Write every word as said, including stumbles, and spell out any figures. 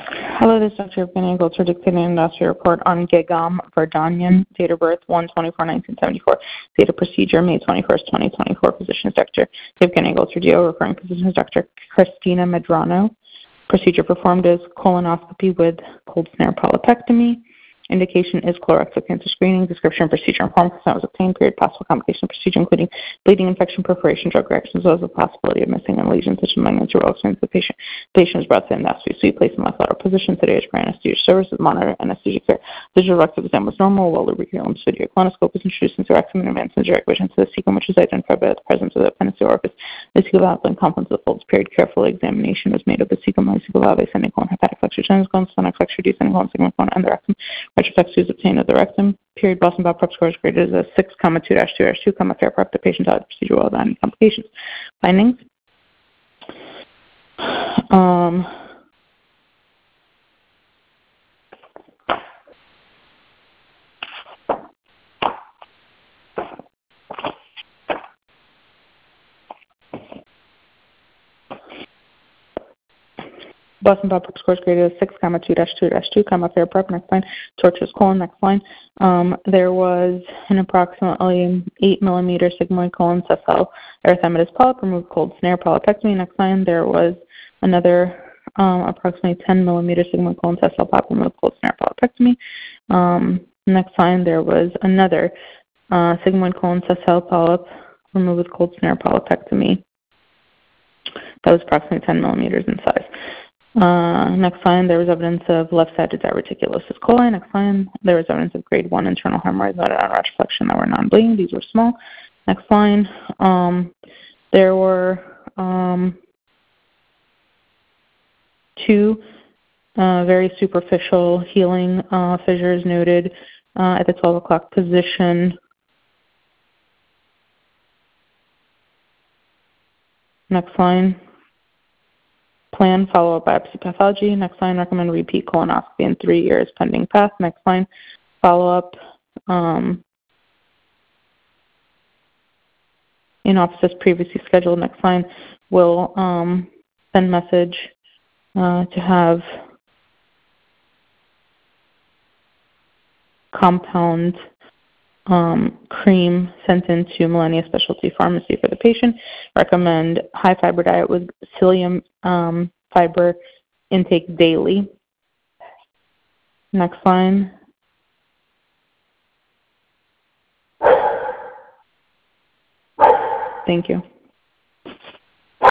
Hello, this is Doctor Evgeny Goltzer dictating an industry report on Gegam Vardanyan, date of birth one twenty-four nineteen seventy-four, date of procedure May twenty-first, twenty twenty-four, physicians Doctor Evgeny Goltzer, D O, referring physicians Doctor Christina Medrano. Procedure performed is colonoscopy with cold snare polypectomy. Indication is colorectal cancer screening. Description, procedure, and form consent was obtained. Period. Possible complication of procedure, including bleeding, infection, perforation, drug reactions, as well as the possibility of missing and lesions, such as malignancy or experience the patient. The patient is brought to the endoscopy suite, placed in left lateral position. Today is for anesthesia services, monitor anesthesia care. Digital rectal exam was normal, while lubricated lymph video colonoscope was introduced into the rectum and advanced in direct vision to the cecum, which is identified by the presence of the appendiceal orifice. The cecal valve and confluence of the folds. Period. Careful examination was made of the cecum, cecal valve, ascending colon, hepatic flexure, genital colon, stomach flexure, descending colon, sigmoid colon, and the rectum. Retroflex is obtained of the rectum. Period. Boston Bob prep score is graded as a six, comma two dash two dash two, comma fair prep. The patient had the procedure well without any complications. Findings. Um, Boston Bob prep score is graded as six, comma two dash two dash two, comma fair prep. Next line. Tortuous colon. Next line. Um, there was an approximately eight millimeter sigmoid colon sessile erythematous polyp, removed cold snare polypectomy. Next line. There was another um, approximately ten millimeter sigmoid colon sessile polyp, removed cold snare polypectomy. Um, next line. There was another uh, sigmoid colon sessile polyp, removed with cold snare polypectomy. That was approximately ten millimeters in size. Uh, next line, there was evidence of left-sided diverticulosis coli. Next line, there was evidence of grade one internal hemorrhoids that on retroflexion that were non-bleeding. These were small. Next line, um, there were um, two uh, very superficial healing uh, fissures noted uh, at the twelve o'clock position. Next line. Plan follow-up biopsy pathology. Next line, recommend repeat colonoscopy in three years pending path. Next line, follow-up um, in office as previously scheduled. Next line, will um, send message uh, to have compound um, cream sent into Millennia Specialty Pharmacy for the patient. Recommend high fiber diet with psyllium um, fiber intake daily. Next line. Thank you.